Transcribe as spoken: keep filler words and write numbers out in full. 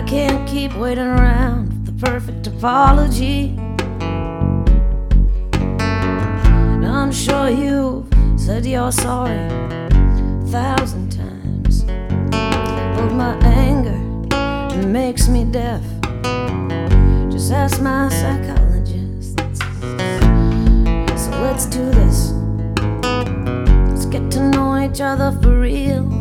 can't keep waiting around for the perfect apology. And I'm sure you've said you're sorry a thousand times, but my anger, it makes me deaf. Just ask my psychologist. So let's do this. Let's get to know each other for real.